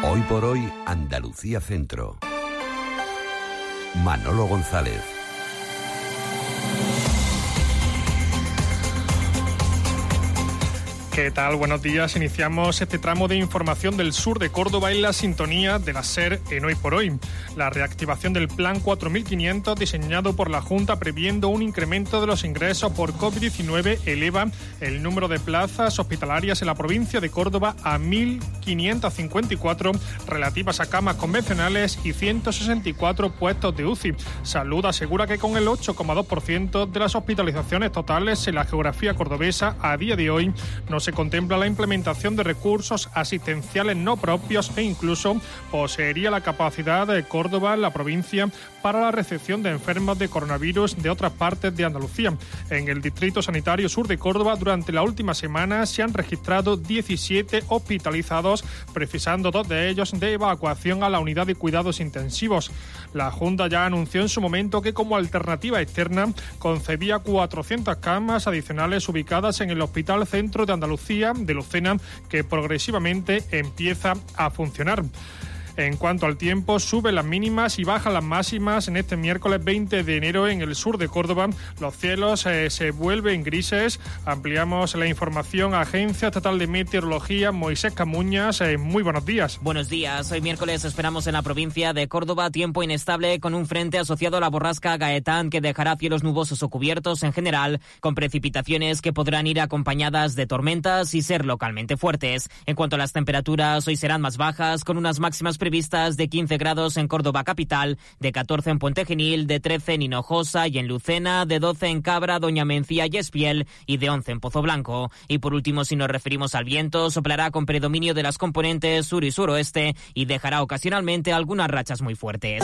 Hoy por hoy, Andalucía Centro. Manolo González. ¿Qué tal? Buenos días. Iniciamos este tramo de información del sur de Córdoba en la sintonía de la SER en Hoy por Hoy. La reactivación del Plan 4500 diseñado por la Junta previendo un incremento de los ingresos por COVID-19 eleva el número de plazas hospitalarias en la provincia de Córdoba a 1.554 relativas a camas convencionales y 164 puestos de UCI. Salud asegura que con el 8,2% de las hospitalizaciones totales en la geografía cordobesa a día de hoy no se contempla la implementación de recursos asistenciales no propios e incluso poseería la capacidad de Córdoba, la provincia, para la recepción de enfermos de coronavirus de otras partes de Andalucía. En el Distrito Sanitario Sur de Córdoba, durante la última semana se han registrado 17 hospitalizados, precisando 2 de ellos de evacuación a la unidad de cuidados intensivos. La Junta ya anunció en su momento que como alternativa externa concedía 400 camas adicionales ubicadas en el Hospital Centro de Andalucía de Lucena, que progresivamente empieza a funcionar. En cuanto al tiempo, suben las mínimas y bajan las máximas en este miércoles 20 de enero en el sur de Córdoba. Los cielos se vuelven grises. Ampliamos la información. Agencia Estatal de Meteorología, Moisés Camuñas. Muy buenos días. Buenos días. Hoy miércoles esperamos en la provincia de Córdoba tiempo inestable con un frente asociado a la borrasca Gaetán que dejará cielos nubosos o cubiertos en general, con precipitaciones que podrán ir acompañadas de tormentas y ser localmente fuertes. En cuanto a las temperaturas, hoy serán más bajas, con unas máximas previstas de 15 grados en Córdoba capital, de 14 en Puente Genil, de 13 en Hinojosa y en Lucena, de 12 en Cabra, Doña Mencía y Espiel y de 11 en Pozo Blanco. Y por último, si nos referimos al viento, soplará con predominio de las componentes sur y suroeste y dejará ocasionalmente algunas rachas muy fuertes.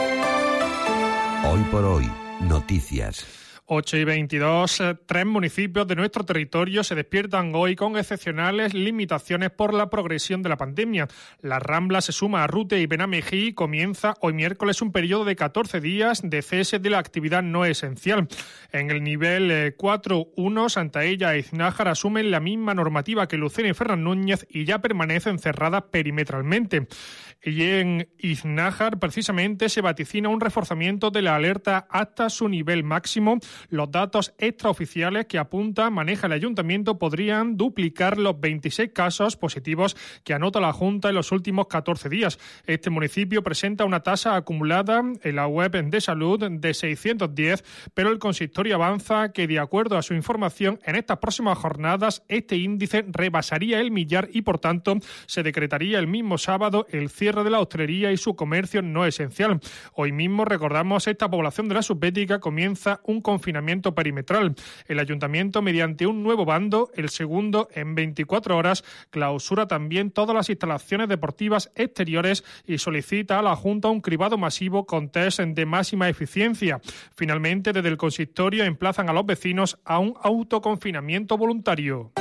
Hoy por hoy, noticias. 8:22, 3 municipios de nuestro territorio se despiertan hoy con excepcionales limitaciones por la progresión de la pandemia. La Rambla se suma a Rute y Benamejí y comienza hoy miércoles un periodo de 14 días de cese de la actividad no esencial. En el nivel 4.1, Santaella e Iznájar asumen la misma normativa que Lucena y Ferran Núñez y ya permanecen cerradas perimetralmente. Y en Iznájar, precisamente, se vaticina un reforzamiento de la alerta hasta su nivel máximo. Los datos extraoficiales que maneja el ayuntamiento podrían duplicar los 26 casos positivos que anota la Junta en los últimos 14 días. Este municipio presenta una tasa acumulada en la web de salud de 610, pero el consistorio avanza que, de acuerdo a su información, en estas próximas jornadas este índice rebasaría el millar y, por tanto, se decretaría el mismo sábado el cierre de la hostelería y su comercio no esencial. Hoy mismo, recordamos, esta población de la Subbética comienza un confinamiento perimetral. El ayuntamiento, mediante un nuevo bando, el segundo en 24 horas, clausura también todas las instalaciones deportivas exteriores y solicita a la Junta un cribado masivo con test de máxima eficiencia. Finalmente, desde el consistorio emplazan a los vecinos a un autoconfinamiento voluntario.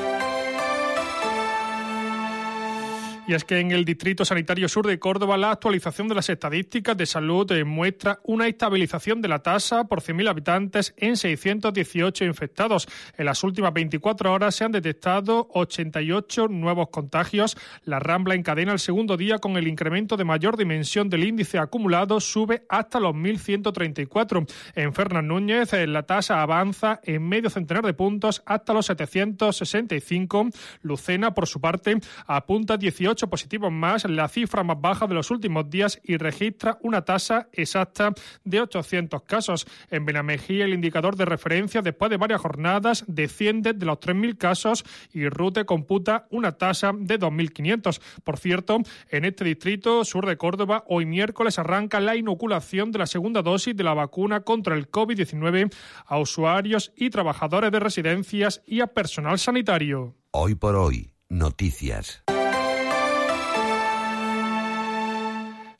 Y es que en el Distrito Sanitario Sur de Córdoba la actualización de las estadísticas de salud muestra una estabilización de la tasa por 100.000 habitantes en 618 infectados. En las últimas 24 horas se han detectado 88 nuevos contagios. La Rambla encadena el segundo día con el incremento de mayor dimensión del índice acumulado, sube hasta los 1.134. En Fernan Núñez la tasa avanza en medio centenar de puntos hasta los 765. Lucena, por su parte, apunta 18 positivos más, la cifra más baja de los últimos días, y registra una tasa exacta de 800 casos. En Benamejí el indicador de referencia después de varias jornadas desciende de los 3.000 casos y Rute computa una tasa de 2.500. Por cierto, en este distrito sur de Córdoba hoy miércoles arranca la inoculación de la segunda dosis de la vacuna contra el COVID-19 a usuarios y trabajadores de residencias y a personal sanitario. Hoy por hoy, noticias.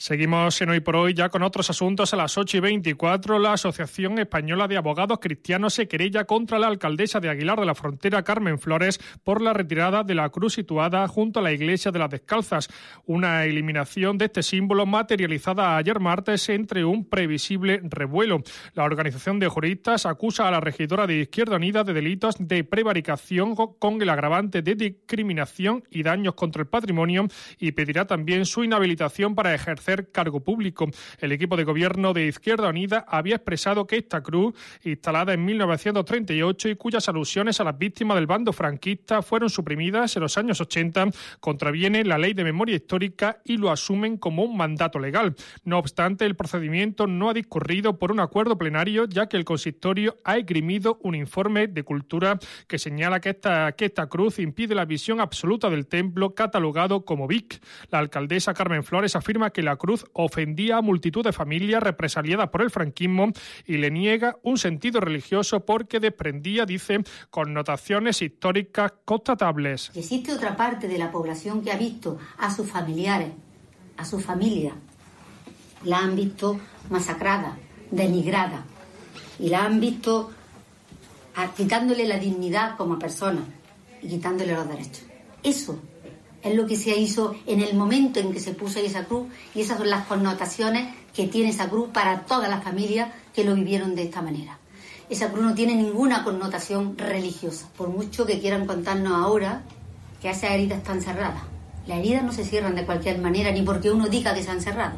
Seguimos en Hoy por Hoy ya con otros asuntos. A las 8:24, la Asociación Española de Abogados Cristianos se querella contra la alcaldesa de Aguilar de la Frontera, Carmen Flores, por la retirada de la cruz situada junto a la iglesia de las Descalzas. Una eliminación de este símbolo materializada ayer martes entre un previsible revuelo. La organización de juristas acusa a la regidora de Izquierda Unida de delitos de prevaricación con el agravante de discriminación y daños contra el patrimonio y pedirá también su inhabilitación para ejercer cargo público. El equipo de gobierno de Izquierda Unida había expresado que esta cruz, instalada en 1938 y cuyas alusiones a las víctimas del bando franquista fueron suprimidas en los años 80, contraviene la Ley de Memoria Histórica y lo asumen como un mandato legal. No obstante, el procedimiento no ha discurrido por un acuerdo plenario, ya que el consistorio ha esgrimido un informe de Cultura que señala que esta cruz impide la visión absoluta del templo, catalogado como BIC. La alcaldesa Carmen Flores afirma que la cruz ofendía a multitud de familias represaliadas por el franquismo y le niega un sentido religioso porque desprendía, dice, connotaciones históricas constatables. Existe otra parte de la población que ha visto a sus familiares, a su familia, la han visto masacrada, denigrada y la han visto quitándole la dignidad como persona y quitándole los derechos. Eso es lo que se hizo en el momento en que se puso ahí esa cruz, y esas son las connotaciones que tiene esa cruz para todas las familias que lo vivieron de esta manera. Esa cruz no tiene ninguna connotación religiosa, por mucho que quieran contarnos ahora que esas heridas están cerradas. Las heridas no se cierran de cualquier manera, ni porque uno diga que se han cerrado.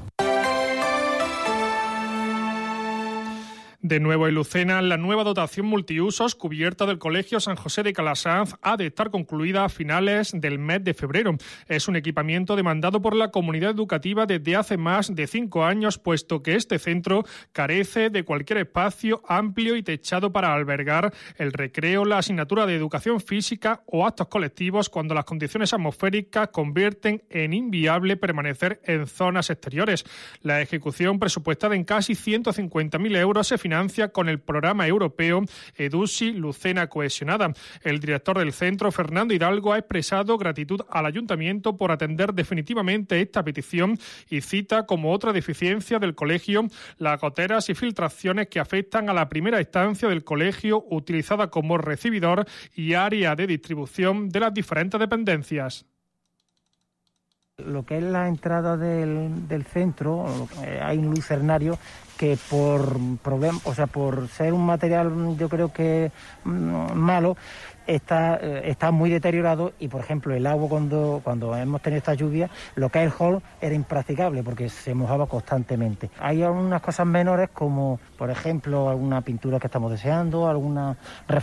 De nuevo en Lucena, la nueva dotación multiusos cubierta del Colegio San José de Calasanz ha de estar concluida a finales del mes de febrero. Es un equipamiento demandado por la comunidad educativa desde hace más de 5 años, puesto que este centro carece de cualquier espacio amplio y techado para albergar el recreo, la asignatura de educación física o actos colectivos, cuando las condiciones atmosféricas convierten en inviable permanecer en zonas exteriores. La ejecución, presupuestada en casi 150.000 euros, se financia con el programa europeo EDUSI Lucena Cohesionada. El director del centro, Fernando Hidalgo, ha expresado gratitud al ayuntamiento por atender definitivamente esta petición y cita como otra deficiencia del colegio las goteras y filtraciones que afectan a la primera instancia del colegio, utilizada como recibidor y área de distribución de las diferentes dependencias. Lo que es la entrada del centro, hay un lucernario que por ser un material, yo creo que malo, está muy deteriorado, y por ejemplo el agua cuando hemos tenido esta lluvia, lo que es el hall era impracticable porque se mojaba constantemente. Hay algunas cosas menores, como por ejemplo alguna pintura que estamos deseando, alguna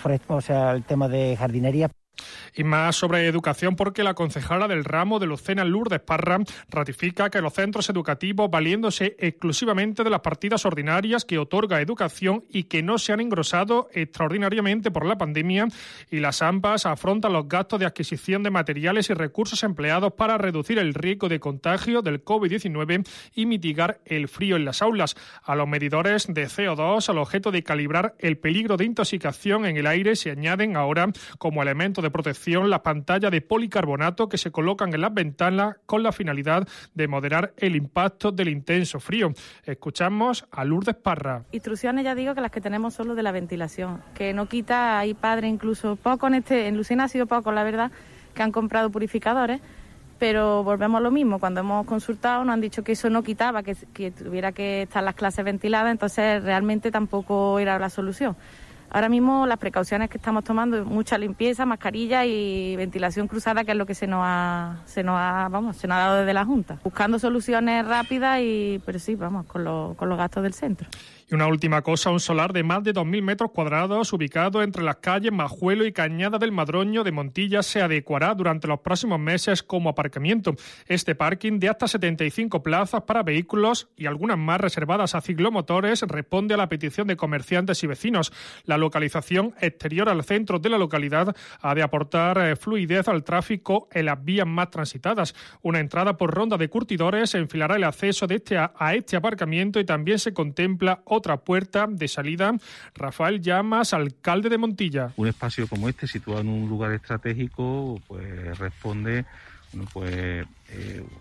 el tema de jardinería. Y más sobre educación, porque la concejala del ramo de Lucena, Lourdes Parra, ratifica que los centros educativos, valiéndose exclusivamente de las partidas ordinarias que otorga educación y que no se han engrosado extraordinariamente por la pandemia, y las AMPAs afrontan los gastos de adquisición de materiales y recursos empleados para reducir el riesgo de contagio del COVID-19 y mitigar el frío en las aulas. A los medidores de CO2, al objeto de calibrar el peligro de intoxicación en el aire, se añaden ahora como elemento de protección las pantallas de policarbonato que se colocan en las ventanas con la finalidad de moderar el impacto del intenso frío. Escuchamos a Lourdes Parra. Instrucciones, ya digo, que las que tenemos son los de la ventilación, que no quita, hay padres incluso poco, en Lucena ha sido poco, la verdad, que han comprado purificadores, pero volvemos a lo mismo. Cuando hemos consultado nos han dicho que eso no quitaba, que tuviera que estar las clases ventiladas, entonces realmente tampoco era la solución. Ahora mismo las precauciones que estamos tomando, mucha limpieza, mascarilla y ventilación cruzada, que es lo que se nos ha dado desde la Junta. Buscando soluciones rápidas, pero sí, con los gastos del centro. Y una última cosa, un solar de más de 2.000 metros cuadrados ubicado entre las calles Majuelo y Cañada del Madroño de Montilla se adecuará durante los próximos meses como aparcamiento. Este parking de hasta 75 plazas para vehículos y algunas más reservadas a ciclomotores responde a la petición de comerciantes y vecinos. La localización exterior al centro de la localidad ha de aportar fluidez al tráfico en las vías más transitadas. Una entrada por ronda de curtidores enfilará el acceso a este aparcamiento y también se contempla otra puerta de salida. Rafael Llamas, alcalde de Montilla. Un espacio como este, situado en un lugar estratégico, pues responde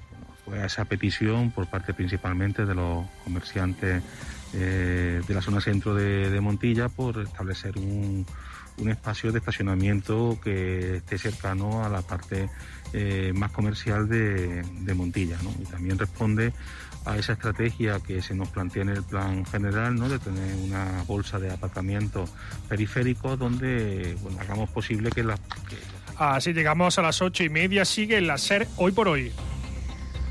pues a esa petición por parte principalmente de los comerciantes de la zona centro de Montilla por establecer un espacio de estacionamiento que esté cercano a la parte más comercial de Montilla, ¿no? Y también responde a esa estrategia que se nos plantea en el plan general, ¿no? De tener una bolsa de aparcamientos periféricos donde hagamos posible que Así llegamos a las 8:30. Sigue la SER Hoy por Hoy.